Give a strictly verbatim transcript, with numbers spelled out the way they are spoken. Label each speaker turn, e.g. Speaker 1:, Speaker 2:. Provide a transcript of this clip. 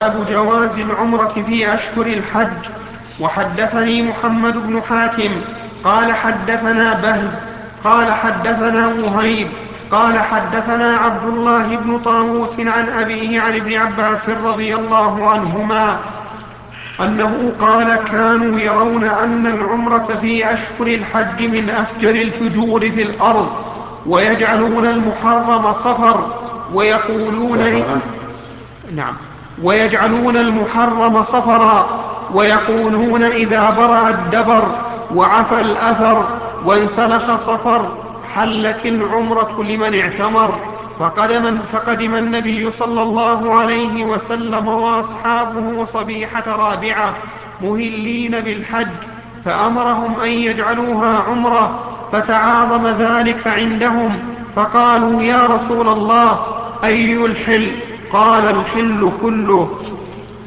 Speaker 1: باب جواز العمرة في أشهر الحج. وحدثني محمد بن حاتم قال حدثنا بهز قال حدثنا وهيب قال حدثنا عبد الله بن طاووس عن أبيه عن ابن عباس رضي الله عنهما أنه قال كانوا يرون أن العمرة في أشهر الحج من أفجر الفجور في الأرض، ويجعلون المحرم صفر ويقولون نعم ويجعلون المحرم صفرا ويقولون إذا برأ الدبر وعفى الأثر وانسلخ صفر حلت العمرة لمن اعتمر. فقدم, فقدم النبي صلى الله عليه وسلم وأصحابه صبيحة رابعة مهلين بالحج، فأمرهم أن يجعلوها عمرة، فتعاظم ذلك عندهم، فقالوا يا رسول الله أي الحل؟ قال الحل كله.